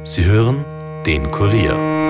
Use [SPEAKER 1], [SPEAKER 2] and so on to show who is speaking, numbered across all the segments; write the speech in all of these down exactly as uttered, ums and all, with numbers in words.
[SPEAKER 1] Sie hören den Kurier.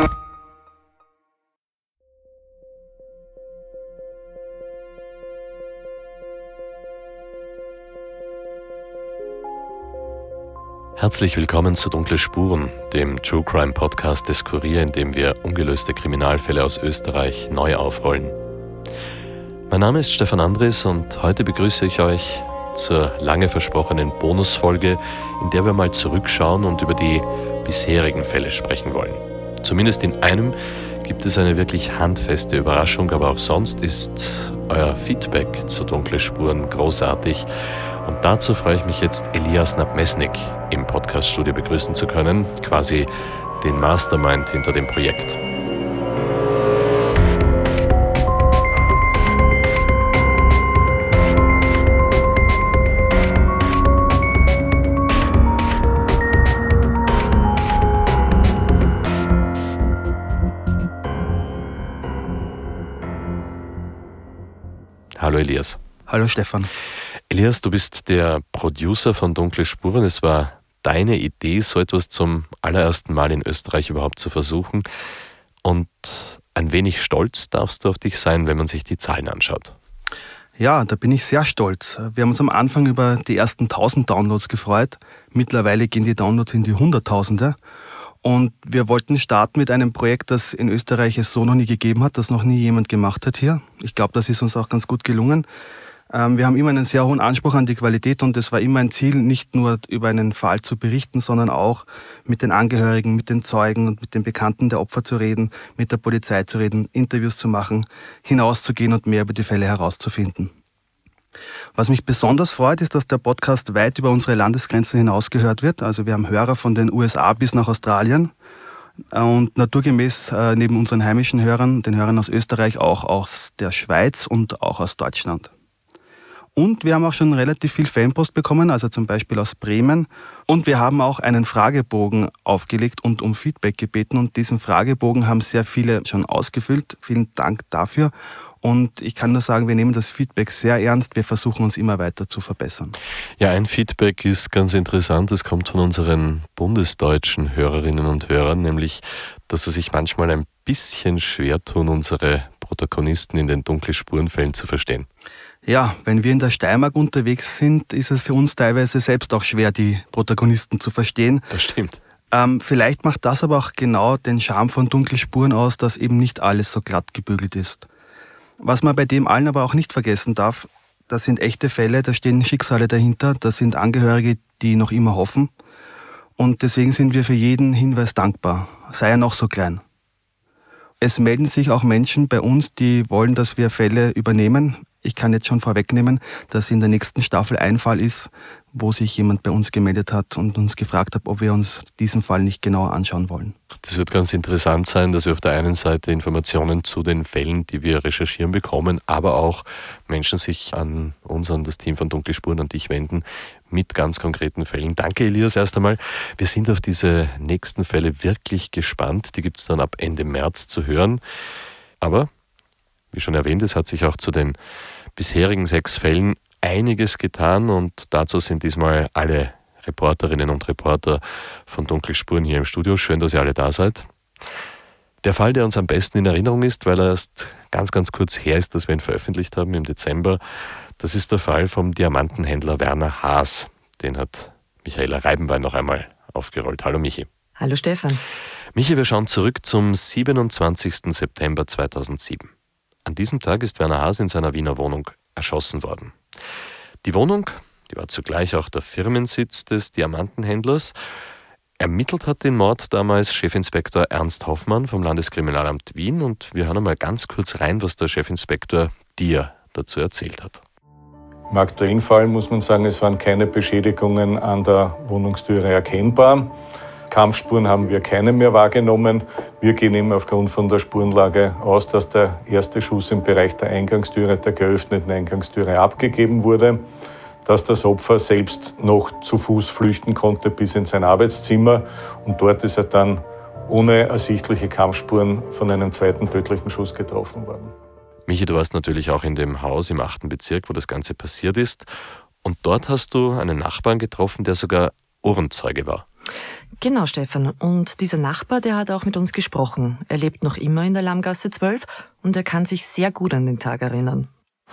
[SPEAKER 1] Herzlich willkommen zu Dunkle Spuren, dem True Crime Podcast des Kurier, in dem wir ungelöste Kriminalfälle aus Österreich neu aufrollen. Mein Name ist Stefan Andres und heute begrüße ich euch zur lange versprochenen Bonusfolge, in der wir mal zurückschauen und über die bisherigen Fälle sprechen wollen. Zumindest in einem gibt es eine wirklich handfeste Überraschung, aber auch sonst ist euer Feedback zu Dunkle Spuren großartig. Und dazu freue ich mich jetzt, Elias Nabmesnik im Podcaststudio begrüßen zu können, quasi den Mastermind hinter dem Projekt. Hallo Elias.
[SPEAKER 2] Hallo Stefan.
[SPEAKER 1] Elias, du bist der Producer von Dunkle Spuren. Es war deine Idee, so etwas zum allerersten Mal in Österreich überhaupt zu versuchen. Und ein wenig stolz darfst du auf dich sein, wenn man sich die Zahlen anschaut.
[SPEAKER 2] Ja, da bin ich sehr stolz. Wir haben uns am Anfang über die ersten tausend Downloads gefreut. Mittlerweile gehen die Downloads in die Hunderttausende. Und wir wollten starten mit einem Projekt, das in Österreich es so noch nie gegeben hat, das noch nie jemand gemacht hat hier. Ich glaube, das ist uns auch ganz gut gelungen. Wir haben immer einen sehr hohen Anspruch an die Qualität und es war immer ein Ziel, nicht nur über einen Fall zu berichten, sondern auch mit den Angehörigen, mit den Zeugen und mit den Bekannten der Opfer zu reden, mit der Polizei zu reden, Interviews zu machen, hinauszugehen und mehr über die Fälle herauszufinden. Was mich besonders freut, ist, dass der Podcast weit über unsere Landesgrenzen hinaus gehört wird. Also wir haben Hörer von den U S A bis nach Australien und naturgemäß neben unseren heimischen Hörern, den Hörern aus Österreich, auch aus der Schweiz und auch aus Deutschland. Und wir haben auch schon relativ viel Fanpost bekommen, also zum Beispiel aus Bremen. Und wir haben auch einen Fragebogen aufgelegt und um Feedback gebeten. Und diesen Fragebogen haben sehr viele schon ausgefüllt. Vielen Dank dafür. Und ich kann nur sagen, wir nehmen das Feedback sehr ernst. Wir versuchen uns immer weiter zu verbessern.
[SPEAKER 1] Ja, ein Feedback ist ganz interessant. Es kommt von unseren bundesdeutschen Hörerinnen und Hörern, nämlich, dass sie sich manchmal ein bisschen schwer tun, unsere Protagonisten in den Dunkle Spurenfällen zu verstehen.
[SPEAKER 2] Ja, wenn wir in der Steiermark unterwegs sind, ist es für uns teilweise selbst auch schwer, die Protagonisten zu verstehen.
[SPEAKER 1] Das stimmt.
[SPEAKER 2] Ähm, vielleicht macht das aber auch genau den Charme von Dunkle Spuren aus, dass eben nicht alles so glatt gebügelt ist. Was man bei dem allen aber auch nicht vergessen darf, das sind echte Fälle, da stehen Schicksale dahinter, das sind Angehörige, die noch immer hoffen. Und deswegen sind wir für jeden Hinweis dankbar, sei er noch so klein. Es melden sich auch Menschen bei uns, die wollen, dass wir Fälle übernehmen. Ich kann jetzt schon vorwegnehmen, dass in der nächsten Staffel ein Fall ist, wo sich jemand bei uns gemeldet hat und uns gefragt hat, ob wir uns diesen Fall nicht genauer anschauen wollen.
[SPEAKER 1] Das wird ganz interessant sein, dass wir auf der einen Seite Informationen zu den Fällen, die wir recherchieren, bekommen, aber auch Menschen sich an uns, an das Team von Dunkle Spuren, an dich wenden mit ganz konkreten Fällen. Danke, Elias, erst einmal. Wir sind auf diese nächsten Fälle wirklich gespannt. Die gibt es dann ab Ende März zu hören. Aber, wie schon erwähnt, es hat sich auch zu den bisherigen sechs Fällen einiges getan und dazu sind diesmal alle Reporterinnen und Reporter von Dunkle Spuren hier im Studio. Schön, dass ihr alle da seid. Der Fall, der uns am besten in Erinnerung ist, weil er erst ganz, ganz kurz her ist, dass wir ihn veröffentlicht haben im Dezember, das ist der Fall vom Diamantenhändler Werner Haas. Den hat Michaela Reibenwein noch einmal aufgerollt. Hallo Michi.
[SPEAKER 3] Hallo Stefan.
[SPEAKER 1] Michi, wir schauen zurück zum siebenundzwanzigsten September zweitausendsieben. An diesem Tag ist Werner Haas in seiner Wiener Wohnung erschossen worden. Die Wohnung, die war zugleich auch der Firmensitz des Diamantenhändlers. Ermittelt hat den Mord damals Chefinspektor Ernst Hoffmann vom Landeskriminalamt Wien und wir hören einmal ganz kurz rein, was der Chefinspektor dir dazu erzählt hat.
[SPEAKER 4] Im aktuellen Fall muss man sagen, es waren keine Beschädigungen an der Wohnungstüre erkennbar. Kampfspuren haben wir keine mehr wahrgenommen. Wir gehen eben aufgrund von der Spurenlage aus, dass der erste Schuss im Bereich der Eingangstüre, der geöffneten Eingangstüre, abgegeben wurde. Dass das Opfer selbst noch zu Fuß flüchten konnte bis in sein Arbeitszimmer. Und dort ist er dann ohne ersichtliche Kampfspuren von einem zweiten tödlichen Schuss getroffen worden.
[SPEAKER 1] Michi, du warst natürlich auch in dem Haus im achten Bezirk, wo das Ganze passiert ist. Und dort hast du einen Nachbarn getroffen, der sogar Ohrenzeuge war.
[SPEAKER 3] Genau, Stefan. Und dieser Nachbar, der hat auch mit uns gesprochen. Er lebt noch immer in der Lammgasse zwölf und er kann sich sehr gut an den Tag erinnern.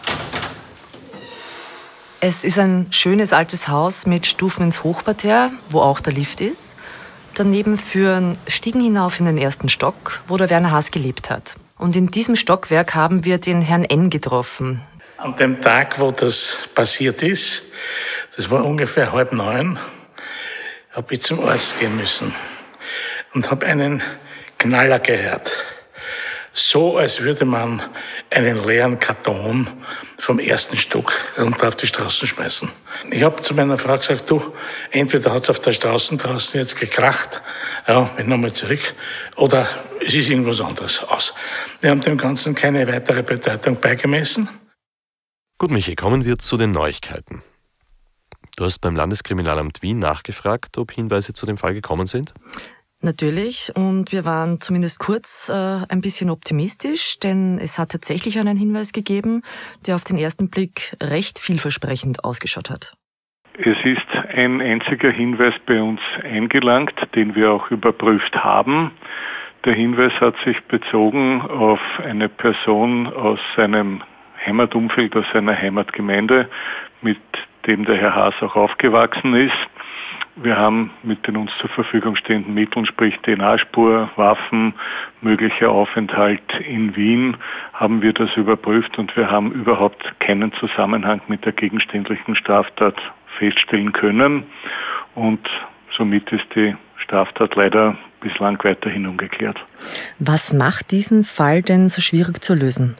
[SPEAKER 3] Es ist ein schönes altes Haus mit Stufen ins Hochparterre, wo auch der Lift ist. Daneben führen Stiegen hinauf in den ersten Stock, wo der Werner Haas gelebt hat. Und in diesem Stockwerk haben wir den Herrn N. getroffen.
[SPEAKER 5] An dem Tag, wo das passiert ist, das war ungefähr halb neun, habe ich zum Arzt gehen müssen und habe einen Knaller gehört. So, als würde man einen leeren Karton vom ersten Stock runter auf die Straßen schmeißen. Ich habe zu meiner Frau gesagt, du, entweder hat es auf der Straße draußen jetzt gekracht, ja, bin nochmal zurück, oder es ist irgendwas anderes aus. Wir haben dem Ganzen keine weitere Bedeutung beigemessen.
[SPEAKER 1] Gut, Michi, kommen wir zu den Neuigkeiten. Du hast beim Landeskriminalamt Wien nachgefragt, ob Hinweise zu dem Fall gekommen sind?
[SPEAKER 3] Natürlich, und wir waren zumindest kurz äh, ein bisschen optimistisch, denn es hat tatsächlich einen Hinweis gegeben, der auf den ersten Blick recht vielversprechend ausgeschaut hat.
[SPEAKER 6] Es ist ein einziger Hinweis bei uns eingelangt, den wir auch überprüft haben. Der Hinweis hat sich bezogen auf eine Person aus seinem Heimatumfeld, aus seiner Heimatgemeinde, mit dem der Herr Haas auch aufgewachsen ist. Wir haben mit den uns zur Verfügung stehenden Mitteln, sprich D N A-Spur, Waffen, möglicher Aufenthalt in Wien, haben wir das überprüft und wir haben überhaupt keinen Zusammenhang mit der gegenständlichen Straftat feststellen können. Und somit ist die Straftat leider bislang weiterhin ungeklärt.
[SPEAKER 3] Was macht diesen Fall denn so schwierig zu lösen?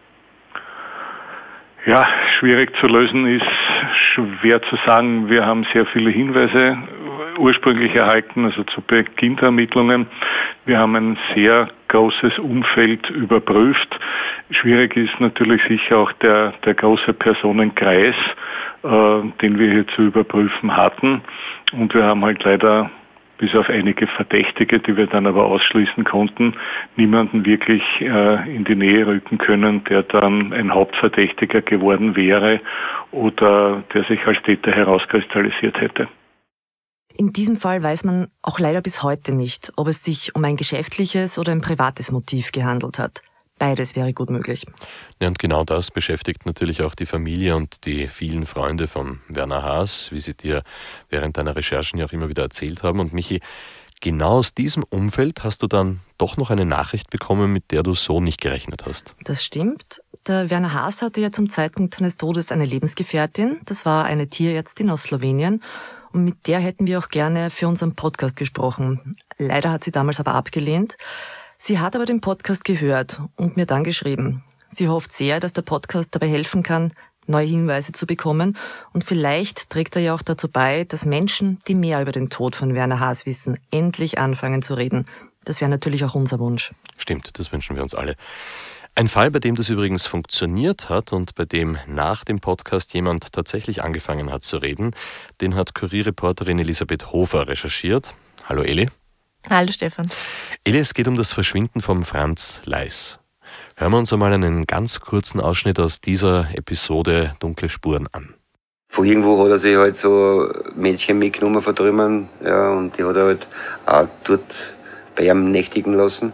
[SPEAKER 6] Ja, schwierig zu lösen ist schwer zu sagen. Wir haben sehr viele Hinweise ursprünglich erhalten, also zu Beginn der Ermittlungen. Wir haben ein sehr großes Umfeld überprüft. Schwierig ist natürlich sicher auch der, der große Personenkreis, äh, den wir hier zu überprüfen hatten. Und wir haben halt leider bis auf einige Verdächtige, die wir dann aber ausschließen konnten, niemanden wirklich äh, in die Nähe rücken können, der dann ein Hauptverdächtiger geworden wäre oder der sich als Täter herauskristallisiert hätte.
[SPEAKER 3] In diesem Fall weiß man auch leider bis heute nicht, ob es sich um ein geschäftliches oder ein privates Motiv gehandelt hat. Beides wäre gut möglich.
[SPEAKER 1] Ja, und genau das beschäftigt natürlich auch die Familie und die vielen Freunde von Werner Haas, wie sie dir während deiner Recherchen ja auch immer wieder erzählt haben. Und Michi, genau aus diesem Umfeld hast du dann doch noch eine Nachricht bekommen, mit der du so nicht gerechnet hast.
[SPEAKER 3] Das stimmt. Der Werner Haas hatte ja zum Zeitpunkt seines Todes eine Lebensgefährtin. Das war eine Tierärztin aus Slowenien. Und mit der hätten wir auch gerne für unseren Podcast gesprochen. Leider hat sie damals aber abgelehnt. Sie hat aber den Podcast gehört und mir dann geschrieben. Sie hofft sehr, dass der Podcast dabei helfen kann, neue Hinweise zu bekommen. Und vielleicht trägt er ja auch dazu bei, dass Menschen, die mehr über den Tod von Werner Haas wissen, endlich anfangen zu reden. Das wäre natürlich auch unser Wunsch.
[SPEAKER 1] Stimmt, das wünschen wir uns alle. Ein Fall, bei dem das übrigens funktioniert hat und bei dem nach dem Podcast jemand tatsächlich angefangen hat zu reden, den hat Kurierreporterin Elisabeth Hofer recherchiert. Hallo Eli.
[SPEAKER 7] Hallo Stefan.
[SPEAKER 1] Eli, es geht um das Verschwinden von Franz Leis. Hören wir uns einmal einen ganz kurzen Ausschnitt aus dieser Episode Dunkle Spuren an.
[SPEAKER 8] Von irgendwo hat er sich halt so Mädchen mitgenommen von drüben, ja, und die hat er halt auch dort bei ihm nächtigen lassen.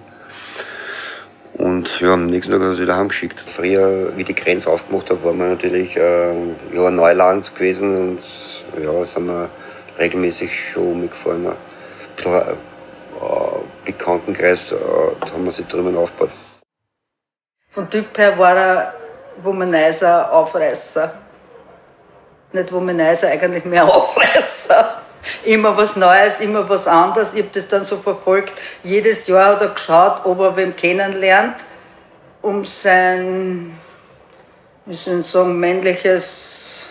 [SPEAKER 8] Und ja, am nächsten Tag hat er sie wieder heimgeschickt. Früher, wie die Grenze aufgemacht habe, waren wir natürlich äh, ja, Neuland gewesen und ja, sind wir regelmäßig schon mitgefahren. Ein bisschen äh, Bekanntenkreis, äh, da haben wir sich drüben aufgebaut.
[SPEAKER 9] Von Typ her war er Womanizer, Aufreißer. Nicht Womanizer, eigentlich mehr Aufreißer. Immer was Neues, immer was anderes. Ich habe das dann so verfolgt. Jedes Jahr hat er geschaut, ob er wem kennenlernt, um sein, wie soll ich sagen, männliches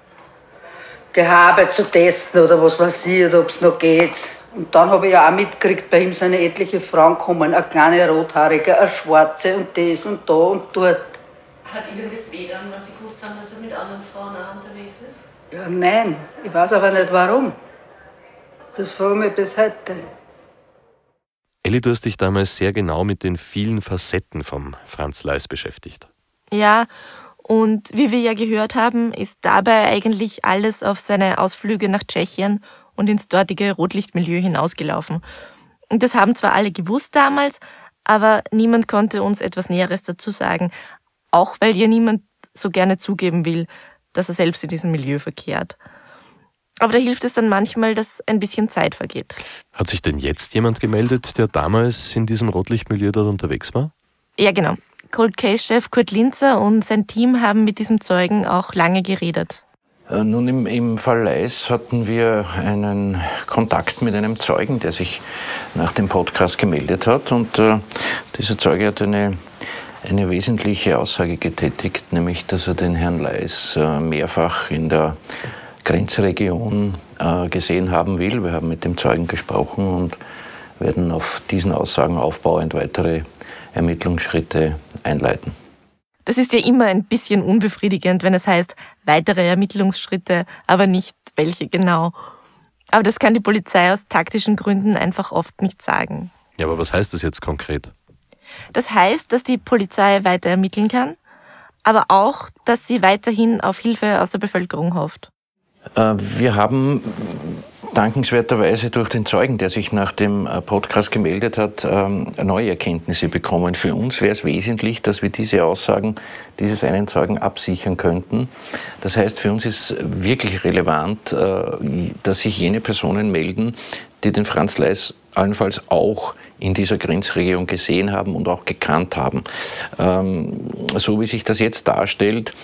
[SPEAKER 9] Gehabe zu testen oder was weiß ich, oder ob es noch geht. Und dann habe ich ja auch mitgekriegt, bei ihm sind etliche Frauen gekommen, eine kleine Rothaarige, eine Schwarze und das und da und dort.
[SPEAKER 7] Hat Ihnen das weh dann, weil Sie gewusst haben, dass er mit anderen Frauen auch unterwegs ist?
[SPEAKER 9] Ja, nein, ich weiß aber nicht warum. Das frage ich mich bis heute.
[SPEAKER 1] Elli, du hast dich damals sehr genau mit den vielen Facetten vom Franz Leis beschäftigt.
[SPEAKER 7] Ja, und wie wir ja gehört haben, ist dabei eigentlich alles auf seine Ausflüge nach Tschechien
[SPEAKER 10] und ins dortige Rotlichtmilieu hinausgelaufen. Und das haben zwar alle gewusst damals, aber niemand konnte uns etwas Näheres dazu sagen, auch weil ja niemand so gerne zugeben will, dass er selbst in diesem Milieu verkehrt. Aber da hilft es dann manchmal, dass ein bisschen Zeit vergeht.
[SPEAKER 1] Hat sich denn jetzt jemand gemeldet, der damals in diesem Rotlichtmilieu dort unterwegs war?
[SPEAKER 10] Ja, genau. Cold Case-Chef Kurt Linzer und sein Team haben mit diesem Zeugen auch lange geredet.
[SPEAKER 11] Nun, im, im Fall Leis hatten wir einen Kontakt mit einem Zeugen, der sich nach dem Podcast gemeldet hat. Und äh, dieser Zeuge hat eine, eine wesentliche Aussage getätigt, nämlich, dass er den Herrn Leis äh, mehrfach in der Grenzregion äh, gesehen haben will. Wir haben mit dem Zeugen gesprochen und werden auf diesen Aussagen aufbauend weitere Ermittlungsschritte einleiten.
[SPEAKER 10] Das ist ja immer ein bisschen unbefriedigend, wenn es heißt, weitere Ermittlungsschritte, aber nicht welche genau. Aber das kann die Polizei aus taktischen Gründen einfach oft nicht sagen.
[SPEAKER 1] Ja, aber was heißt das jetzt konkret?
[SPEAKER 10] Das heißt, dass die Polizei weiter ermitteln kann, aber auch, dass sie weiterhin auf Hilfe aus der Bevölkerung hofft.
[SPEAKER 11] Wir haben dankenswerterweise durch den Zeugen, der sich nach dem Podcast gemeldet hat, neue Erkenntnisse bekommen. Für uns wäre es wesentlich, dass wir diese Aussagen dieses einen Zeugen absichern könnten. Das heißt, für uns ist wirklich relevant, dass sich jene Personen melden, die den Franz Leis allenfalls auch in dieser Grenzregion gesehen haben und auch gekannt haben. So wie sich das jetzt darstellt,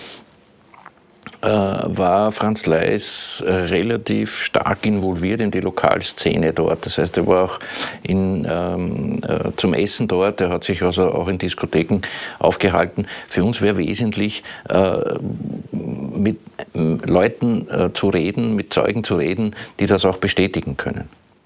[SPEAKER 11] war Franz Leis relativ stark involviert in die Lokalszene dort. Das heißt, er war auch in, ähm, zum Essen dort, er hat sich also auch in Diskotheken aufgehalten. Für uns wäre wesentlich, äh, mit Leuten äh, zu reden, mit Zeugen zu reden, die das auch bestätigen können.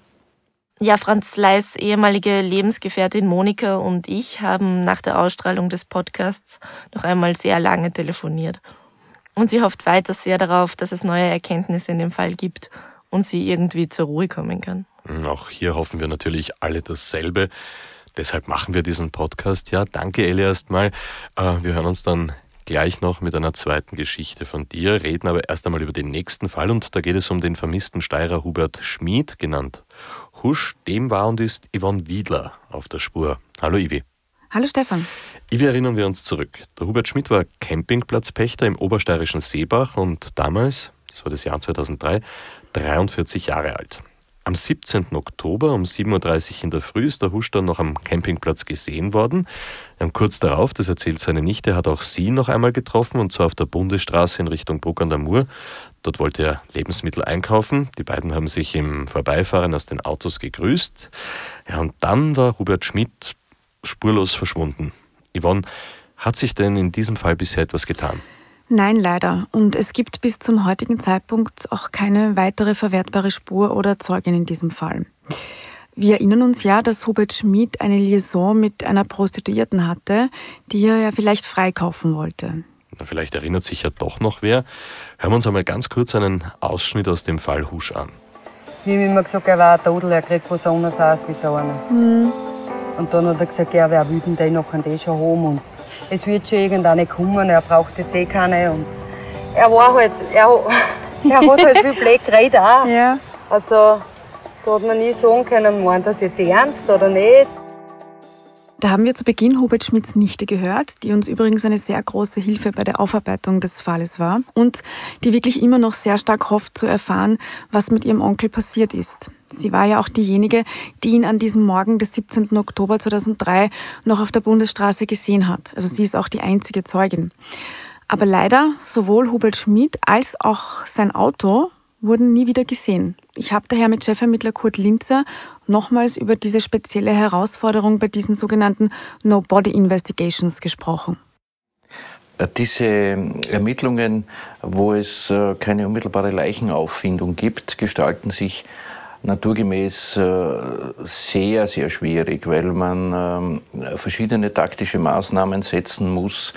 [SPEAKER 10] Ja, Franz Leis ehemalige Lebensgefährtin Monika und ich haben nach der Ausstrahlung des Podcasts noch einmal sehr lange telefoniert. Und sie hofft weiter sehr darauf, dass es neue Erkenntnisse in dem Fall gibt und sie irgendwie zur Ruhe kommen kann.
[SPEAKER 1] Auch hier hoffen wir natürlich alle dasselbe. Deshalb machen wir diesen Podcast. Ja, danke Elli erstmal. Wir hören uns dann gleich noch mit einer zweiten Geschichte von dir, reden aber erst einmal über den nächsten Fall. Und da geht es um den vermissten Steirer Hubert Schmid, genannt Husch. Dem war und ist Yvonne Wiedler auf der Spur. Hallo Ivi.
[SPEAKER 12] Hallo Stefan.
[SPEAKER 1] Ivi, erinnern wir uns zurück. Der Hubert Schmid war Campingplatzpächter im obersteirischen Seebach und damals, das war das Jahr zweitausenddrei, dreiundvierzig Jahre alt. Am siebzehnten Oktober um sieben Uhr dreißig in der Früh ist der Husch dann noch am Campingplatz gesehen worden. Und kurz darauf, das erzählt seine Nichte, hat auch sie noch einmal getroffen, und zwar auf der Bundesstraße in Richtung Bruck an der Mur. Dort wollte er Lebensmittel einkaufen. Die beiden haben sich im Vorbeifahren aus den Autos gegrüßt. Ja, und dann war Hubert Schmid spurlos verschwunden. Yvonne, hat sich denn in diesem Fall bisher etwas getan?
[SPEAKER 12] Nein, leider. Und es gibt bis zum heutigen Zeitpunkt auch keine weitere verwertbare Spur oder Zeugin in diesem Fall. Wir erinnern uns ja, dass Hubert Schmid eine Liaison mit einer Prostituierten hatte, die er ja vielleicht freikaufen wollte.
[SPEAKER 1] Na, vielleicht erinnert sich ja doch noch wer. Hören wir uns einmal ganz kurz einen Ausschnitt aus dem Fall Husch an.
[SPEAKER 13] Wie ich immer gesagt habe, er war ein Todel, er kriegt was anderes aus wie so einer. Mhm. Und dann hat er gesagt, ja, wer will denn den noch an den schon haben? Und es wird schon irgendeine kommen, er braucht jetzt eh keine. Und er war halt, er, er hat halt viel Blöd geredet auch. Ja. Also, da hat man nie sagen können, meint das jetzt ernst oder nicht.
[SPEAKER 12] Da haben wir zu Beginn Hubert Schmids Nichte gehört, die uns übrigens eine sehr große Hilfe bei der Aufarbeitung des Falles war und die wirklich immer noch sehr stark hofft zu erfahren, was mit ihrem Onkel passiert ist. Sie war ja auch diejenige, die ihn an diesem Morgen des siebzehnten Oktober zweitausenddrei noch auf der Bundesstraße gesehen hat. Also sie ist auch die einzige Zeugin. Aber leider, sowohl Hubert Schmid als auch sein Auto wurden nie wieder gesehen. Ich habe daher mit Chefermittler Kurt Linzer nochmals über diese spezielle Herausforderung bei diesen sogenannten No-Body-Investigations gesprochen.
[SPEAKER 11] Diese Ermittlungen, wo es keine unmittelbare Leichenauffindung gibt, gestalten sich naturgemäß sehr, sehr schwierig, weil man verschiedene taktische Maßnahmen setzen muss.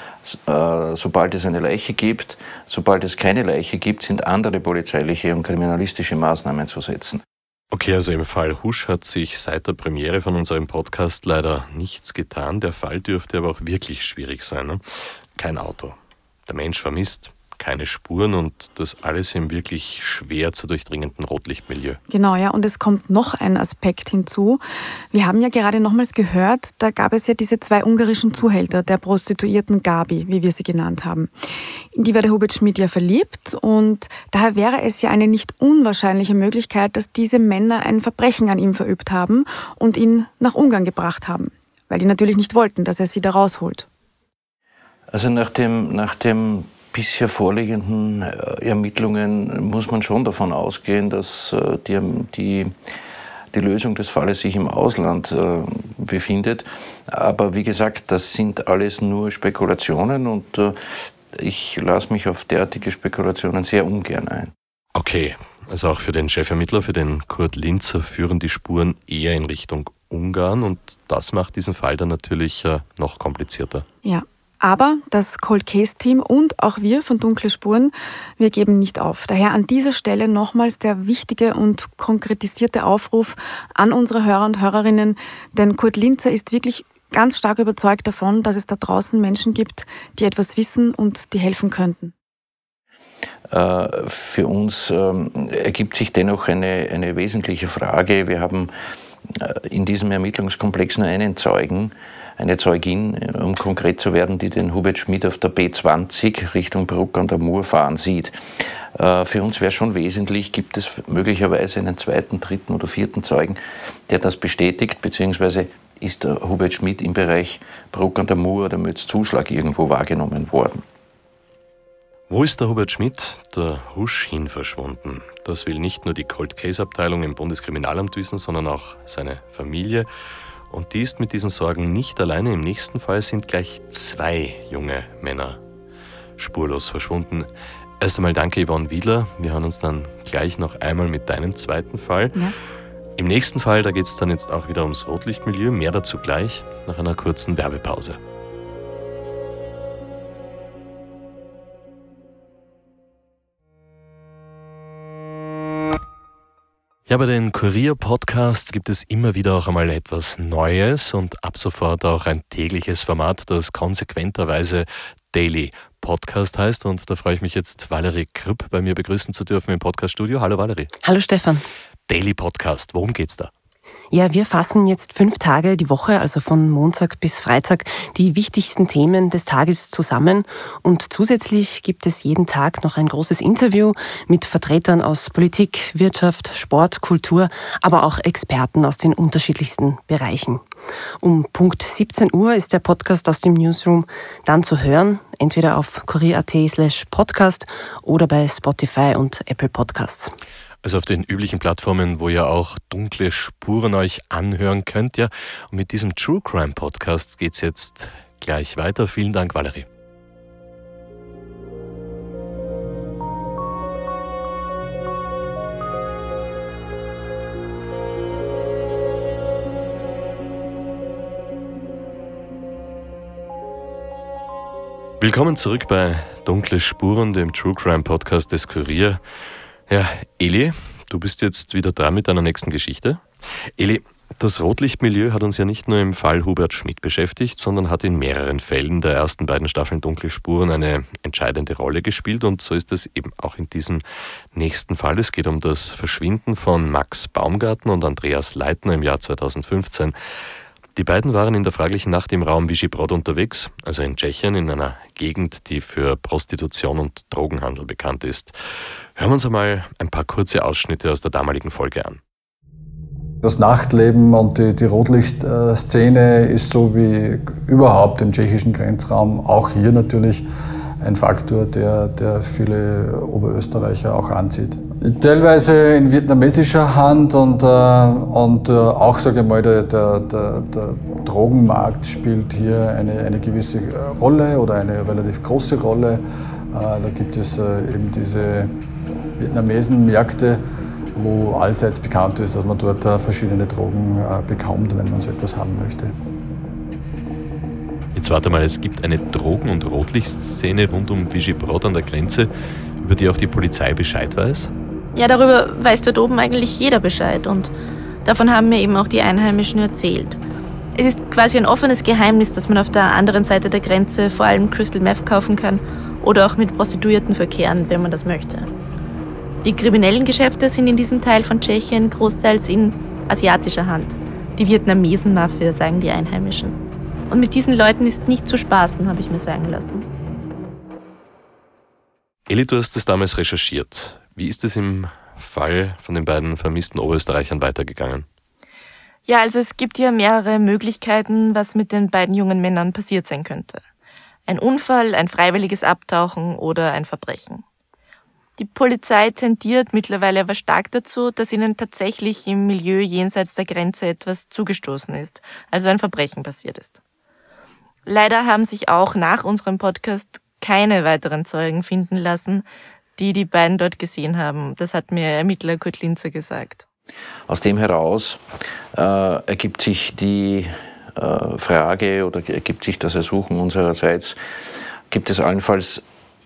[SPEAKER 11] Sobald es eine Leiche gibt, sobald es keine Leiche gibt, sind andere polizeiliche und kriminalistische Maßnahmen zu setzen.
[SPEAKER 1] Okay, also im Fall Husch hat sich seit der Premiere von unserem Podcast leider nichts getan. Der Fall dürfte aber auch wirklich schwierig sein. Ne? Kein Auto. Der Mensch vermisst, keine Spuren und das alles im wirklich schwer zu durchdringenden Rotlichtmilieu.
[SPEAKER 12] Genau, ja, und es kommt noch ein Aspekt hinzu. Wir haben ja gerade nochmals gehört, da gab es ja diese zwei ungarischen Zuhälter der Prostituierten Gabi, wie wir sie genannt haben. In die war der Hubert Schmid ja verliebt und daher wäre es ja eine nicht unwahrscheinliche Möglichkeit, dass diese Männer ein Verbrechen an ihm verübt haben und ihn nach Ungarn gebracht haben, weil die natürlich nicht wollten, dass er sie da rausholt.
[SPEAKER 11] Also nach dem, nach dem bisher vorliegenden Ermittlungen muss man schon davon ausgehen, dass die, die, die Lösung des Falles sich im Ausland äh, befindet. Aber wie gesagt, das sind alles nur Spekulationen und äh, ich lasse mich auf derartige Spekulationen sehr ungern ein.
[SPEAKER 1] Okay, also auch für den Chefermittler, für den Kurt Linzer, führen die Spuren eher in Richtung Ungarn und das macht diesen Fall dann natürlich äh, noch komplizierter.
[SPEAKER 12] Ja. Aber das Cold Case Team und auch wir von Dunkle Spuren, wir geben nicht auf. Daher an dieser Stelle nochmals der wichtige und konkretisierte Aufruf an unsere Hörer und Hörerinnen, denn Kurt Linzer ist wirklich ganz stark überzeugt davon, dass es da draußen Menschen gibt, die etwas wissen und die helfen könnten.
[SPEAKER 11] Für uns ergibt sich dennoch eine, eine wesentliche Frage. Wir haben in diesem Ermittlungskomplex nur einen Zeugen, eine Zeugin, um konkret zu werden, die den Hubert Schmid auf der B zwanzig Richtung Bruck an der Mur fahren sieht. Für uns wäre schon wesentlich, gibt es möglicherweise einen zweiten, dritten oder vierten Zeugen, der das bestätigt, beziehungsweise ist der Hubert Schmid im Bereich Bruck an der Mur oder Mötz-Zuschlag irgendwo wahrgenommen worden.
[SPEAKER 1] Wo ist der Hubert Schmid, der Husch, hin verschwunden? Das will nicht nur die Cold-Case-Abteilung im Bundeskriminalamt wissen, sondern auch seine Familie. Und die ist mit diesen Sorgen nicht alleine. Im nächsten Fall sind gleich zwei junge Männer spurlos verschwunden. Erst einmal danke Yvonne Wiedler. Wir hören uns dann gleich noch einmal mit deinem zweiten Fall. Ja. Im nächsten Fall, da geht es dann jetzt auch wieder ums Rotlichtmilieu. Mehr dazu gleich nach einer kurzen Werbepause. Ja, bei den Kurier-Podcasts gibt es immer wieder auch einmal etwas Neues und ab sofort auch ein tägliches Format, das konsequenterweise Daily Podcast heißt. Und da freue ich mich jetzt, Valerie Krüpp bei mir begrüßen zu dürfen im Podcaststudio. Hallo Valerie.
[SPEAKER 14] Hallo Stefan.
[SPEAKER 1] Daily Podcast, worum geht's da?
[SPEAKER 14] Ja, wir fassen jetzt fünf Tage die Woche, also von Montag bis Freitag, die wichtigsten Themen des Tages zusammen. Und zusätzlich gibt es jeden Tag noch ein großes Interview mit Vertretern aus Politik, Wirtschaft, Sport, Kultur, aber auch Experten aus den unterschiedlichsten Bereichen. Um Punkt siebzehn Uhr ist der Podcast aus dem Newsroom dann zu hören, entweder auf kurier.at slash podcast oder bei Spotify und Apple Podcasts.
[SPEAKER 1] Also auf den üblichen Plattformen, wo ihr auch Dunkle Spuren euch anhören könnt. Ja. Und mit diesem True Crime Podcast geht's jetzt gleich weiter. Vielen Dank, Valerie. Willkommen zurück bei Dunkle Spuren, dem True Crime Podcast des Kurier. Ja, Eli, du bist jetzt wieder dran mit deiner nächsten Geschichte. Eli, das Rotlichtmilieu hat uns ja nicht nur im Fall Hubert Schmid beschäftigt, sondern hat in mehreren Fällen der ersten beiden Staffeln Dunkle Spuren eine entscheidende Rolle gespielt und so ist es eben auch in diesem nächsten Fall. Es geht um das Verschwinden von Max Baumgarten und Andreas Leitner im Jahr zweitausendfünfzehn. Die beiden waren in der fraglichen Nacht im Raum Vyšehrad unterwegs, also in Tschechien, in einer Gegend, die für Prostitution und Drogenhandel bekannt ist. Hören wir uns einmal ein paar kurze Ausschnitte aus der damaligen Folge an.
[SPEAKER 15] Das Nachtleben und die, die Rotlichtszene ist so wie überhaupt im tschechischen Grenzraum, auch hier natürlich ein Faktor, der, der viele Oberösterreicher auch anzieht. Teilweise in vietnamesischer Hand und, äh, und äh, auch, sage ich mal, der, der, der, der Drogenmarkt spielt hier eine, eine gewisse Rolle oder eine relativ große Rolle. Äh, da gibt es äh, eben diese Vietnamesen-Märkte, wo allseits bekannt ist, dass man dort äh, verschiedene Drogen äh, bekommt, wenn man so etwas haben möchte.
[SPEAKER 1] Jetzt warte mal, es gibt eine Drogen- und Rotlichtszene rund um Vyšehrad an der Grenze, über die auch die Polizei Bescheid weiß?
[SPEAKER 10] Ja, darüber weiß dort oben eigentlich jeder Bescheid und davon haben mir eben auch die Einheimischen erzählt. Es ist quasi ein offenes Geheimnis, dass man auf der anderen Seite der Grenze vor allem Crystal Meth kaufen kann oder auch mit Prostituierten verkehren, wenn man das möchte. Die kriminellen Geschäfte sind in diesem Teil von Tschechien großteils in asiatischer Hand. Die Vietnamesen-Mafia, sagen die Einheimischen. Und mit diesen Leuten ist nicht zu spaßen, habe ich mir sagen lassen.
[SPEAKER 1] Eli, du hast das damals recherchiert. Wie ist es im Fall von den beiden vermissten Oberösterreichern weitergegangen?
[SPEAKER 10] Ja, also es gibt ja mehrere Möglichkeiten, was mit den beiden jungen Männern passiert sein könnte. Ein Unfall, ein freiwilliges Abtauchen oder ein Verbrechen. Die Polizei tendiert mittlerweile aber stark dazu, dass ihnen tatsächlich im Milieu jenseits der Grenze etwas zugestoßen ist, also ein Verbrechen passiert ist. Leider haben sich auch nach unserem Podcast keine weiteren Zeugen finden lassen, die die beiden dort gesehen haben. Das hat mir Ermittler Kurt Linzer gesagt.
[SPEAKER 11] Aus dem heraus äh, ergibt sich die äh, Frage oder ergibt sich das Ersuchen unsererseits, gibt es allenfalls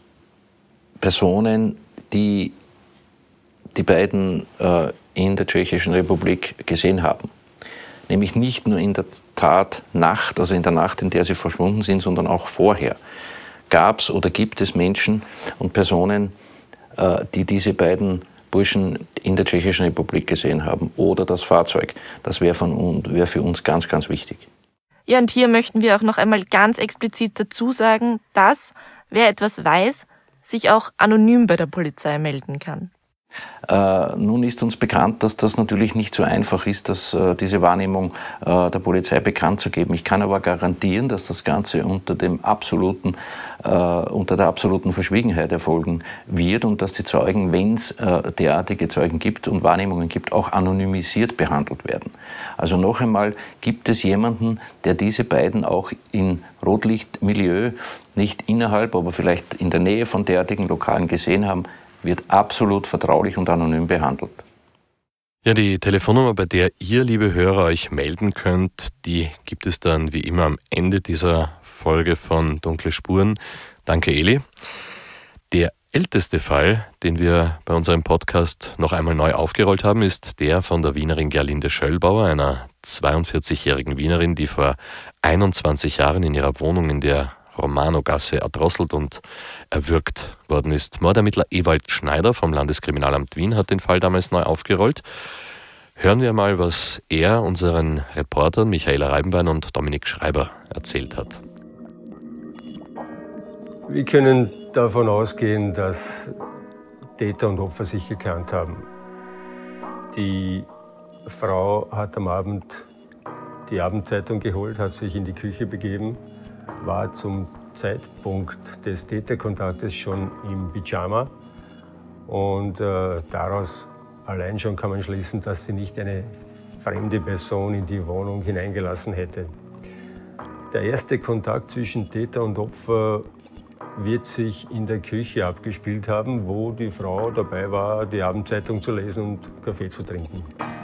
[SPEAKER 11] Personen, die die beiden äh, in der Tschechischen Republik gesehen haben. Nämlich nicht nur in der Tat Nacht, also in der Nacht, in der sie verschwunden sind, sondern auch vorher. Gab es oder gibt es Menschen und Personen, äh, die diese beiden Burschen in der Tschechischen Republik gesehen haben oder das Fahrzeug. Das wäre wär für uns ganz, ganz wichtig.
[SPEAKER 10] Ja, und hier möchten wir auch noch einmal ganz explizit dazu sagen, dass, wer etwas weiß, sich auch anonym bei der Polizei melden kann.
[SPEAKER 11] Äh, nun ist uns bekannt, dass das natürlich nicht so einfach ist, dass, äh, diese Wahrnehmung äh, der Polizei bekannt zu geben. Ich kann aber garantieren, dass das Ganze unter, dem absoluten, äh, unter der absoluten Verschwiegenheit erfolgen wird und dass die Zeugen, wenn es äh, derartige Zeugen gibt und Wahrnehmungen gibt, auch anonymisiert behandelt werden. Also noch einmal, gibt es jemanden, der diese beiden auch in Rotlichtmilieu, nicht innerhalb, aber vielleicht in der Nähe von derartigen Lokalen gesehen haben, wird absolut vertraulich und anonym behandelt.
[SPEAKER 1] Ja, die Telefonnummer, bei der ihr, liebe Hörer, euch melden könnt, die gibt es dann wie immer am Ende dieser Folge von Dunkle Spuren. Danke, Eli. Der älteste Fall, den wir bei unserem Podcast noch einmal neu aufgerollt haben, ist der von der Wienerin Gerlinde Schöllbauer, einer zweiundvierzigjährigen Wienerin, die vor einundzwanzig Jahren in ihrer Wohnung in der Romanogasse erdrosselt und erwürgt worden ist. Mordermittler Ewald Schneider vom Landeskriminalamt Wien hat den Fall damals neu aufgerollt. Hören wir mal, was er unseren Reportern Michaela Reibenbein und Dominik Schreiber erzählt hat.
[SPEAKER 16] Wir können davon ausgehen, dass Täter und Opfer sich gekannt haben. Die Frau hat am Abend die Abendzeitung geholt, hat sich in die Küche begeben, war zum Zeitpunkt des Täterkontaktes schon im Pyjama und äh, daraus allein schon kann man schließen, dass sie nicht eine fremde Person in die Wohnung hineingelassen hätte. Der erste Kontakt zwischen Täter und Opfer wird sich in der Küche abgespielt haben, wo die Frau dabei war, die Abendzeitung zu lesen und Kaffee zu trinken.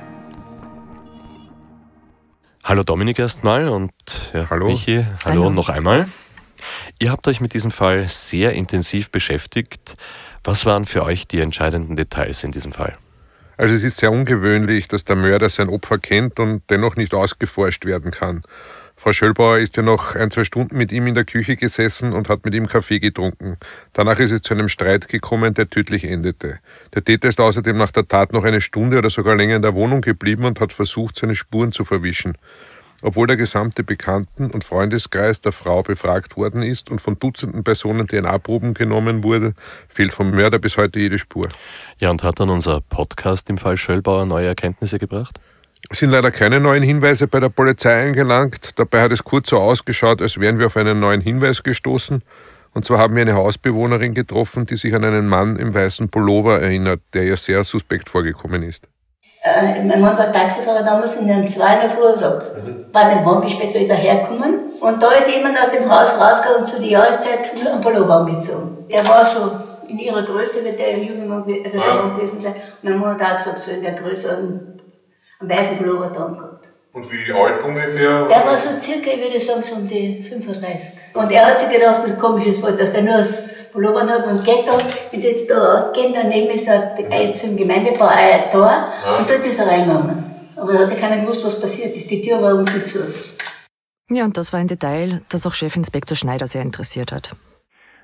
[SPEAKER 1] Hallo Dominik erstmal und ja, hallo Michi, hallo, hallo noch einmal. Ihr habt euch mit diesem Fall sehr intensiv beschäftigt. Was waren für euch die entscheidenden Details in diesem Fall?
[SPEAKER 17] Also es ist sehr ungewöhnlich, dass der Mörder sein Opfer kennt und dennoch nicht ausgeforscht werden kann. Frau Schöllbauer ist ja noch ein, zwei Stunden mit ihm in der Küche gesessen und hat mit ihm Kaffee getrunken. Danach ist es zu einem Streit gekommen, der tödlich endete. Der Täter ist außerdem nach der Tat noch eine Stunde oder sogar länger in der Wohnung geblieben und hat versucht, seine Spuren zu verwischen. Obwohl der gesamte Bekannten- und Freundeskreis der Frau befragt worden ist und von Dutzenden Personen D N A-Proben genommen wurde, fehlt vom Mörder bis heute jede Spur.
[SPEAKER 1] Ja, und hat dann unser Podcast im Fall Schöllbauer neue Erkenntnisse gebracht?
[SPEAKER 17] Es sind leider keine neuen Hinweise bei der Polizei eingelangt. Dabei hat es kurz so ausgeschaut, als wären wir auf einen neuen Hinweis gestoßen. Und zwar haben wir eine Hausbewohnerin getroffen, die sich an einen Mann im weißen Pullover erinnert, der ihr sehr suspekt vorgekommen ist.
[SPEAKER 18] Äh, mein Mann war Taxifahrer damals in den zwei in der Früh, oder weiß nicht wann, wie spät ist er hergekommen. Und da ist jemand aus dem Haus rausgegangen und zu der Jahreszeit nur einen Pullover angezogen. Der war so in ihrer Größe, wird der junge Mann, also der Mann gewesen sein. Und mein Mann hat auch gesagt, so in der Größe einen, einen weißen Pullover da gehabt.
[SPEAKER 17] Und wie alt ungefähr?
[SPEAKER 18] Der war so circa, ich würde sagen, so um die fünfunddreißig. Und er hat sich gedacht, das ist ein komisches Fall, dass der nur das Pullover hat und geht da, wenn sie jetzt da ausgehen, daneben ist ein, zum Gemeindebau ein Tor ja. Und dort ist er reingegangen. Aber da hat ja keiner gewusst, was passiert ist. Die Tür war unten zu.
[SPEAKER 3] Ja, und das war ein Detail, das auch Chefinspektor Schneider sehr interessiert hat.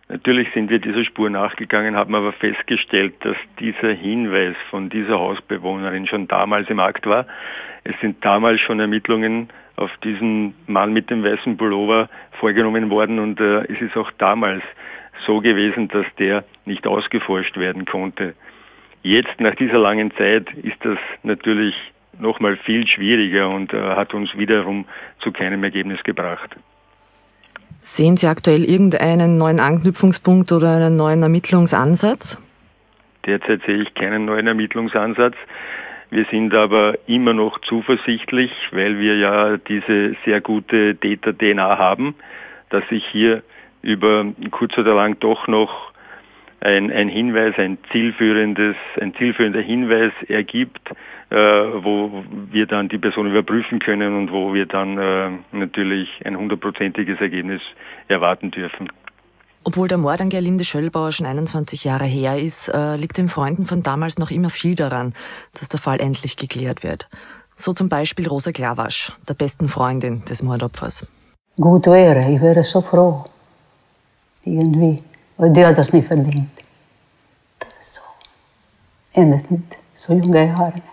[SPEAKER 19] Natürlich sind wir dieser Spur nachgegangen, haben aber festgestellt, dass dieser Hinweis von dieser Hausbewohnerin schon damals im Akt war. Es sind damals schon Ermittlungen auf diesen Mann mit dem weißen Pullover vorgenommen worden und äh, es ist auch damals so gewesen, dass der nicht ausgeforscht werden konnte. Jetzt, nach dieser langen Zeit, ist das natürlich nochmal viel schwieriger und äh, hat uns wiederum zu keinem Ergebnis gebracht.
[SPEAKER 3] Sehen Sie aktuell irgendeinen neuen Anknüpfungspunkt oder einen neuen Ermittlungsansatz?
[SPEAKER 19] Derzeit sehe ich keinen neuen Ermittlungsansatz. Wir sind aber immer noch zuversichtlich, weil wir ja diese sehr gute Täter-D N A haben, dass sich hier über kurz oder lang doch noch ein, ein Hinweis, ein zielführendes, ein zielführender Hinweis ergibt, äh, wo wir dann die Person überprüfen können und wo wir dann äh, natürlich ein hundertprozentiges Ergebnis erwarten dürfen.
[SPEAKER 3] Obwohl der Mord an Gerlinde Schöllbauer schon einundzwanzig Jahre her ist, äh, liegt den Freunden von damals noch immer viel daran, dass der Fall endlich geklärt wird. So zum Beispiel Rosa Klawasch, der besten Freundin des Mordopfers.
[SPEAKER 18] Gut wäre, ich wäre so froh. Irgendwie. Und die hat das nicht verdient. Das ist so. Endet mit so jungen Jahren.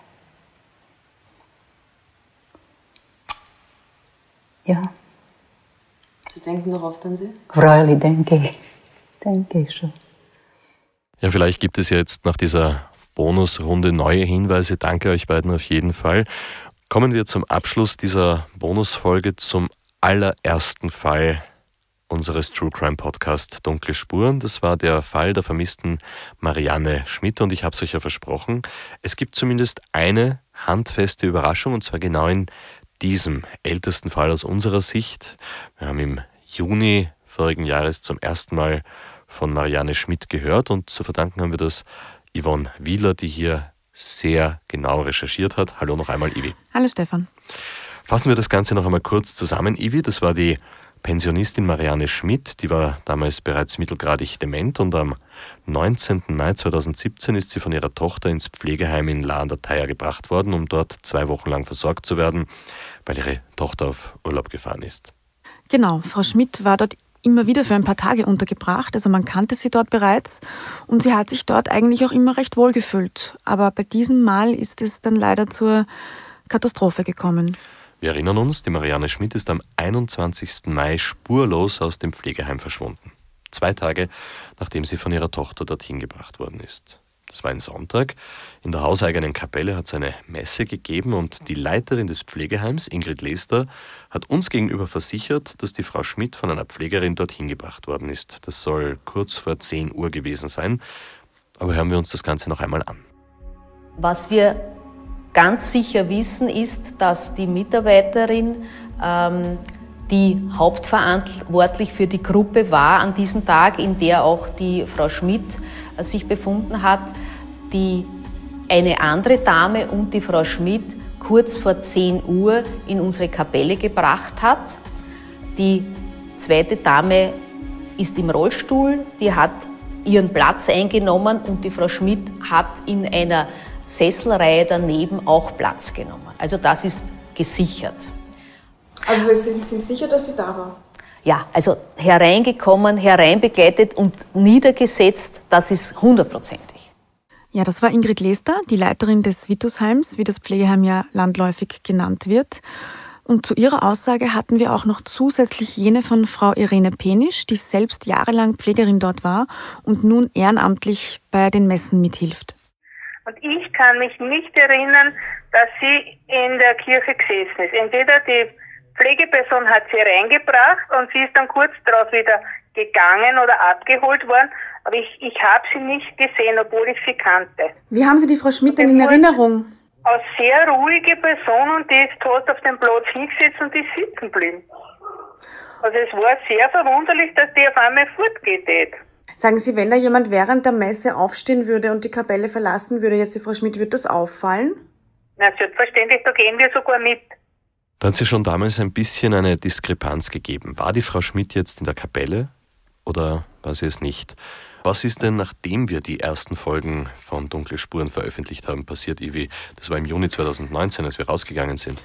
[SPEAKER 18] Ja.
[SPEAKER 3] Sie denken noch oft an sie?
[SPEAKER 18] Freilich denke ich. Denke ich schon.
[SPEAKER 1] Ja, vielleicht gibt es ja jetzt nach dieser Bonusrunde neue Hinweise. Danke euch beiden auf jeden Fall. Kommen wir zum Abschluss dieser Bonusfolge zum allerersten Fall unseres True Crime Podcast Dunkle Spuren. Das war der Fall der vermissten Marianne Schmidt und ich habe es euch ja versprochen, es gibt zumindest eine handfeste Überraschung und zwar genau in diesem ältesten Fall aus unserer Sicht. Wir haben im Juni vorigen Jahres zum ersten Mal von Marianne Schmidt gehört und zu verdanken haben wir das Yvonne Wieler, die hier sehr genau recherchiert hat. Hallo noch einmal, Ivi.
[SPEAKER 12] Hallo Stefan.
[SPEAKER 1] Fassen wir das Ganze noch einmal kurz zusammen, Ivi. Das war die Pensionistin Marianne Schmidt, die war damals bereits mittelgradig dement und am neunzehnten Mai zweitausendsiebzehn ist sie von ihrer Tochter ins Pflegeheim in La an der Thaya gebracht worden, um dort zwei Wochen lang versorgt zu werden, weil ihre Tochter auf Urlaub gefahren ist.
[SPEAKER 12] Genau, Frau Schmidt war dort immer wieder für ein paar Tage untergebracht, also man kannte sie dort bereits und sie hat sich dort eigentlich auch immer recht wohl gefühlt. Aber bei diesem Mal ist es dann leider zur Katastrophe gekommen.
[SPEAKER 1] Wir erinnern uns, die Marianne Schmidt ist am einundzwanzigsten Mai spurlos aus dem Pflegeheim verschwunden. Zwei Tage, nachdem sie von ihrer Tochter dorthin gebracht worden ist. Das war ein Sonntag. In der hauseigenen Kapelle hat es eine Messe gegeben und die Leiterin des Pflegeheims, Ingrid Lester, hat uns gegenüber versichert, dass die Frau Schmidt von einer Pflegerin dorthin gebracht worden ist. Das soll kurz vor zehn Uhr gewesen sein. Aber hören wir uns das Ganze noch einmal an.
[SPEAKER 20] Was wir ganz sicher wissen, ist, dass die Mitarbeiterin, ähm, die hauptverantwortlich für die Gruppe war an diesem Tag, in der auch die Frau Schmidt äh, sich befunden hat, die eine andere Dame und die Frau Schmidt kurz vor zehn Uhr in unsere Kapelle gebracht hat. Die zweite Dame ist im Rollstuhl, die hat ihren Platz eingenommen und die Frau Schmidt hat in einer Sesselreihe daneben auch Platz genommen. Also das ist gesichert.
[SPEAKER 12] Aber Sie sind sicher, dass sie da war?
[SPEAKER 20] Ja, also hereingekommen, hereinbegleitet und niedergesetzt, das ist hundertprozentig.
[SPEAKER 12] Ja, das war Ingrid Lester, die Leiterin des Vitusheims, wie das Pflegeheim ja landläufig genannt wird. Und zu ihrer Aussage hatten wir auch noch zusätzlich jene von Frau Irene Penisch, die selbst jahrelang Pflegerin dort war und nun ehrenamtlich bei den Messen mithilft.
[SPEAKER 21] Und ich kann mich nicht erinnern, dass sie in der Kirche gesessen ist. Entweder die Pflegeperson hat sie reingebracht und sie ist dann kurz darauf wieder gegangen oder abgeholt worden. Aber ich, ich habe sie nicht gesehen, obwohl ich sie kannte.
[SPEAKER 12] Wie haben Sie die Frau Schmidt denn in Erinnerung?
[SPEAKER 21] Als sehr ruhige Person und die ist tot auf dem Platz hingesetzt und die ist sitzen geblieben. Also es war sehr verwunderlich, dass die auf einmal fortgeht.
[SPEAKER 12] Sagen Sie, wenn da jemand während der Messe aufstehen würde und die Kapelle verlassen würde, jetzt die Frau Schmidt, wird das auffallen?
[SPEAKER 21] Na, selbstverständlich, da gehen wir sogar mit.
[SPEAKER 1] Da hat es ja schon damals ein bisschen eine Diskrepanz gegeben. War die Frau Schmidt jetzt in der Kapelle oder war sie es nicht? Was ist denn, nachdem wir die ersten Folgen von Dunkle Spuren veröffentlicht haben, passiert, Ivi? Das war im Juni zweitausendneunzehn, als wir rausgegangen sind.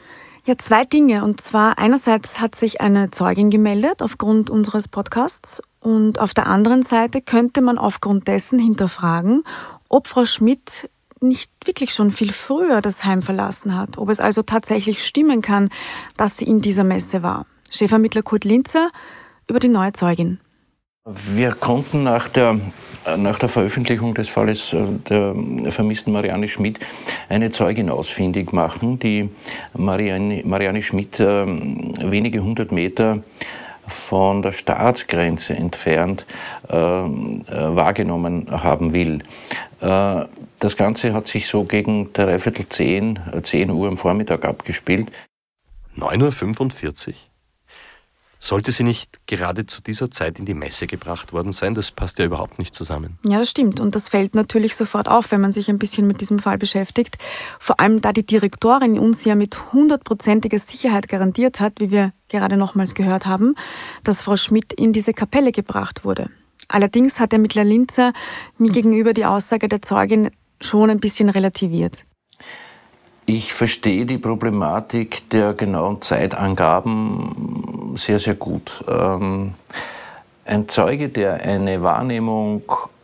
[SPEAKER 12] Ja, zwei Dinge. Und zwar einerseits hat sich eine Zeugin gemeldet aufgrund unseres Podcasts und auf der anderen Seite könnte man aufgrund dessen hinterfragen, ob Frau Schmidt nicht wirklich schon viel früher das Heim verlassen hat, ob es also tatsächlich stimmen kann, dass sie in dieser Messe war. Chefermittler Kurt Linzer über die neue Zeugin.
[SPEAKER 11] Wir konnten nach der, nach der Veröffentlichung des Falles der vermissten Marianne Schmidt eine Zeugin ausfindig machen, die Marianne, Marianne Schmidt äh, wenige hundert Meter von der Staatsgrenze entfernt äh, wahrgenommen haben will. Äh, das Ganze hat sich so gegen dreiviertel zehn, zehn Uhr am Vormittag abgespielt.
[SPEAKER 1] neun Uhr fünfundvierzig? Sollte sie nicht gerade zu dieser Zeit in die Messe gebracht worden sein? Das passt ja überhaupt nicht zusammen.
[SPEAKER 12] Ja, das stimmt. Und das fällt natürlich sofort auf, wenn man sich ein bisschen mit diesem Fall beschäftigt. Vor allem, da die Direktorin uns ja mit hundertprozentiger Sicherheit garantiert hat, wie wir gerade nochmals gehört haben, dass Frau Schmidt in diese Kapelle gebracht wurde. Allerdings hat Ermittler Linzer mir gegenüber die Aussage der Zeugin schon ein bisschen relativiert.
[SPEAKER 11] Ich verstehe die Problematik der genauen Zeitangaben sehr, sehr gut. Ähm, ein Zeuge, der eine Wahrnehmung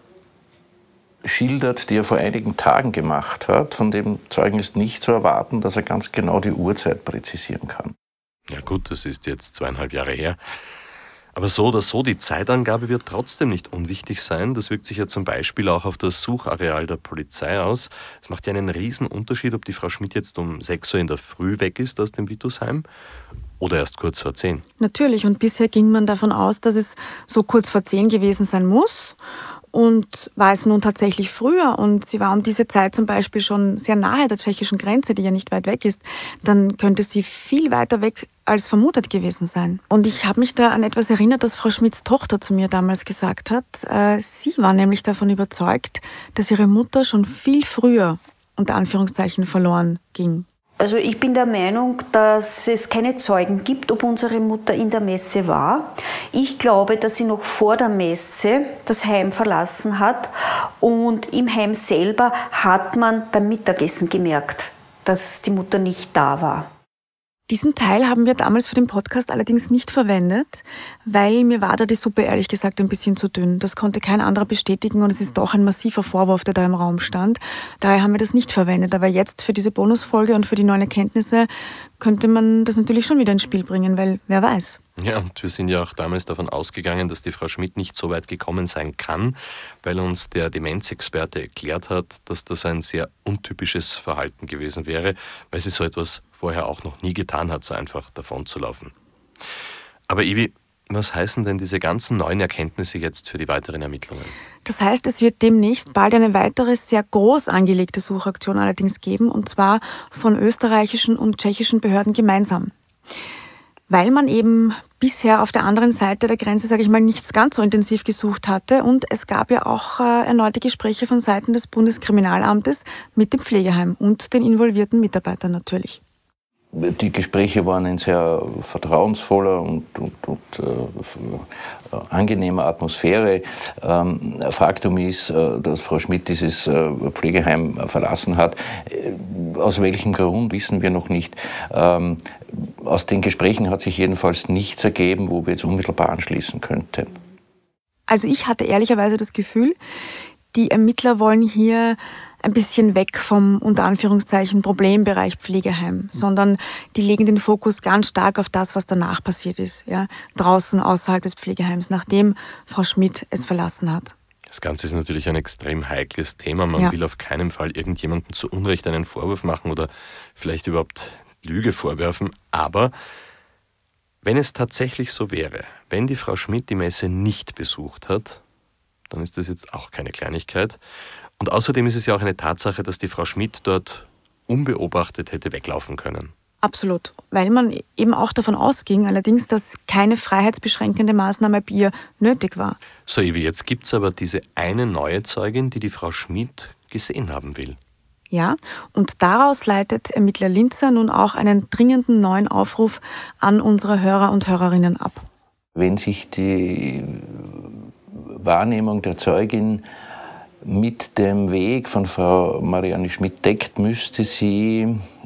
[SPEAKER 11] schildert, die er vor einigen Tagen gemacht hat, von dem Zeugen ist nicht zu erwarten, dass er ganz genau die Uhrzeit präzisieren kann.
[SPEAKER 1] Ja gut, das ist jetzt zweieinhalb Jahre her. Aber so oder so, die Zeitangabe wird trotzdem nicht unwichtig sein. Das wirkt sich ja zum Beispiel auch auf das Suchareal der Polizei aus. Es macht ja einen riesen Unterschied, ob die Frau Schmidt jetzt um sechs Uhr in der Früh weg ist aus dem Vitusheim oder erst kurz vor zehn.
[SPEAKER 12] Natürlich, und bisher ging man davon aus, dass es so kurz vor zehn gewesen sein muss. Und war es nun tatsächlich früher und sie war um diese Zeit zum Beispiel schon sehr nahe der tschechischen Grenze, die ja nicht weit weg ist, dann könnte sie viel weiter weg als vermutet gewesen sein. Und ich habe mich da an etwas erinnert, das Frau Schmidts Tochter zu mir damals gesagt hat. Sie war nämlich davon überzeugt, dass ihre Mutter schon viel früher, unter Anführungszeichen, verloren ging.
[SPEAKER 2] Also ich bin der Meinung, dass es keine Zeugen gibt, ob unsere Mutter in der Messe war. Ich glaube, dass sie noch vor der Messe das Heim verlassen hat und im Heim selber hat man beim Mittagessen gemerkt, dass die Mutter nicht da war.
[SPEAKER 12] Diesen Teil haben wir damals für den Podcast allerdings nicht verwendet, weil mir war da die Suppe ehrlich gesagt ein bisschen zu dünn. Das konnte kein anderer bestätigen und es ist doch ein massiver Vorwurf, der da im Raum stand. Daher haben wir das nicht verwendet. Aber jetzt für diese Bonusfolge und für die neuen Erkenntnisse könnte man das natürlich schon wieder ins Spiel bringen, weil wer weiß.
[SPEAKER 1] Ja, und wir sind ja auch damals davon ausgegangen, dass die Frau Schmidt nicht so weit gekommen sein kann, weil uns der Demenzexperte erklärt hat, dass das ein sehr untypisches Verhalten gewesen wäre, weil sie so etwas vorher auch noch nie getan hat, so einfach davon zu laufen. Aber Ivi, was heißen denn diese ganzen neuen Erkenntnisse jetzt für die weiteren Ermittlungen?
[SPEAKER 12] Das heißt, es wird demnächst bald eine weitere, sehr groß angelegte Suchaktion allerdings geben, und zwar von österreichischen und tschechischen Behörden gemeinsam. Weil man eben bisher auf der anderen Seite der Grenze, sage ich mal, nicht ganz so intensiv gesucht hatte. Und es gab ja auch äh, erneute Gespräche von Seiten des Bundeskriminalamtes mit dem Pflegeheim und den involvierten Mitarbeitern natürlich.
[SPEAKER 11] Die Gespräche waren in sehr vertrauensvoller und, und, und äh, angenehmer Atmosphäre. Ähm, Faktum ist, äh, dass Frau Schmidt dieses äh, Pflegeheim verlassen hat. Äh, aus welchem Grund, wissen wir noch nicht. Ähm, aus den Gesprächen hat sich jedenfalls nichts ergeben, wo wir jetzt unmittelbar anschließen könnten.
[SPEAKER 12] Also ich hatte ehrlicherweise das Gefühl, die Ermittler wollen hier ein bisschen weg vom, unter Anführungszeichen, Problembereich Pflegeheim, sondern die legen den Fokus ganz stark auf das, was danach passiert ist, ja, draußen außerhalb des Pflegeheims, nachdem Frau Schmidt es verlassen hat.
[SPEAKER 1] Das Ganze ist natürlich ein extrem heikles Thema. Man
[SPEAKER 12] Ja.
[SPEAKER 1] will auf keinen Fall irgendjemandem zu Unrecht einen Vorwurf machen oder vielleicht überhaupt Lüge vorwerfen. Aber wenn es tatsächlich so wäre, wenn die Frau Schmidt die Messe nicht besucht hat, dann ist das jetzt auch keine Kleinigkeit. Und außerdem ist es ja auch eine Tatsache, dass die Frau Schmidt dort unbeobachtet hätte weglaufen können.
[SPEAKER 12] Absolut, weil man eben auch davon ausging, allerdings, dass keine freiheitsbeschränkende Maßnahme bei ihr nötig war.
[SPEAKER 1] So, Ivi, jetzt gibt es aber diese eine neue Zeugin, die die Frau Schmidt gesehen haben will.
[SPEAKER 12] Ja, und daraus leitet Ermittler Linzer nun auch einen dringenden neuen Aufruf an unsere Hörer und Hörerinnen ab.
[SPEAKER 11] Wenn sich die Wahrnehmung der Zeugin mit dem Weg von Frau Marianne Schmidt deckt, müsste sie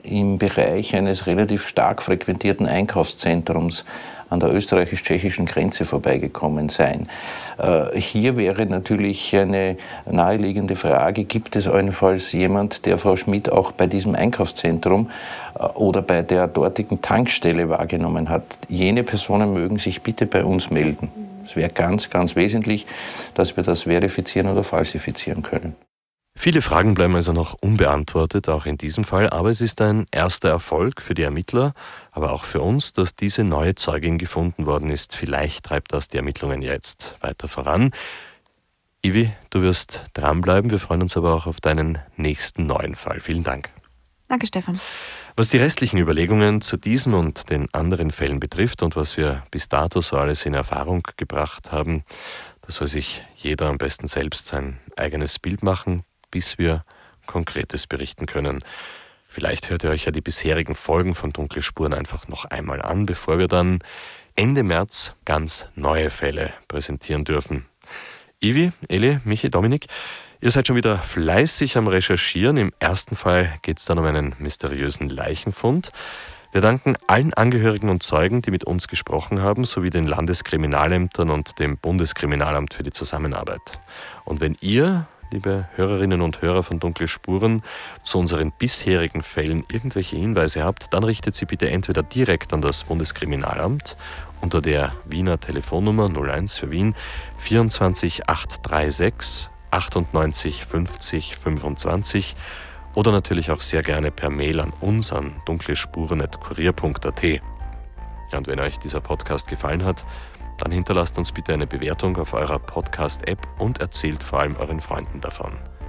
[SPEAKER 11] im Bereich eines relativ stark frequentierten Einkaufszentrums an der österreichisch-tschechischen Grenze vorbeigekommen sein. Hier wäre natürlich eine naheliegende Frage, gibt es allenfalls jemand, der Frau Schmidt auch bei diesem Einkaufszentrum oder bei der dortigen Tankstelle wahrgenommen hat? Jene Personen mögen sich bitte bei uns melden. Es wäre ganz, ganz wesentlich, dass wir das verifizieren oder falsifizieren können.
[SPEAKER 1] Viele Fragen bleiben also noch unbeantwortet, auch in diesem Fall, aber es ist ein erster Erfolg für die Ermittler, aber auch für uns, dass diese neue Zeugin gefunden worden ist. Vielleicht treibt das die Ermittlungen jetzt weiter voran. Ivi, du wirst dranbleiben, wir freuen uns aber auch auf deinen nächsten neuen Fall. Vielen Dank.
[SPEAKER 12] Danke, Stefan.
[SPEAKER 1] Was die restlichen Überlegungen zu diesem und den anderen Fällen betrifft und was wir bis dato so alles in Erfahrung gebracht haben, da soll sich jeder am besten selbst sein eigenes Bild machen, bis wir Konkretes berichten können. Vielleicht hört ihr euch ja die bisherigen Folgen von Dunkle Spuren einfach noch einmal an, bevor wir dann Ende März ganz neue Fälle präsentieren dürfen. Ivi, Eli, Michi, Dominik, ihr seid schon wieder fleißig am Recherchieren. Im ersten Fall geht es dann um einen mysteriösen Leichenfund. Wir danken allen Angehörigen und Zeugen, die mit uns gesprochen haben, sowie den Landeskriminalämtern und dem Bundeskriminalamt für die Zusammenarbeit. Und wenn ihr, liebe Hörerinnen und Hörer von Dunkle Spuren, zu unseren bisherigen Fällen irgendwelche Hinweise habt, dann richtet sie bitte entweder direkt an das Bundeskriminalamt unter der Wiener Telefonnummer null eins für Wien vierundzwanzig achthundertsechsunddreißig achtundneunzig fünfzig fünfundzwanzig oder natürlich auch sehr gerne per Mail an uns an dunklespuren at kurier punkt at. Ja, und wenn euch dieser Podcast gefallen hat, dann hinterlasst uns bitte eine Bewertung auf eurer Podcast-App und erzählt vor allem euren Freunden davon.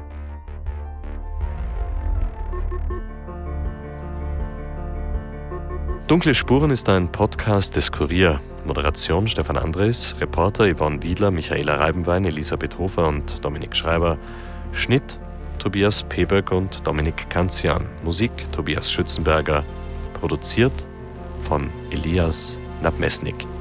[SPEAKER 1] Dunkle Spuren ist ein Podcast des Kurier. Moderation Stefan Andres, Reporter Yvonne Wiedler, Michaela Reibenwein, Elisabeth Hofer und Dominik Schreiber. Schnitt Tobias Peböck und Dominik Kanzian. Musik Tobias Schützenberger. Produziert von Elias Nabmesnik.